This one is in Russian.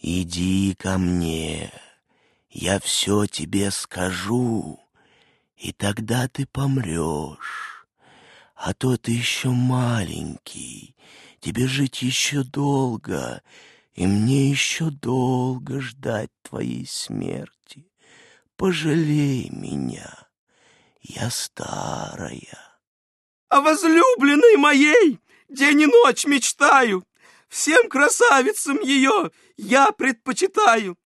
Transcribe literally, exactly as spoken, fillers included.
иди ко мне, я все тебе скажу, и тогда ты помрешь. А то ты еще маленький, тебе жить еще долго, и мне еще долго ждать твоей смерти. Пожалей меня, я старая. О возлюбленной моей день и ночь мечтаю, всем красавицам ее я предпочитаю.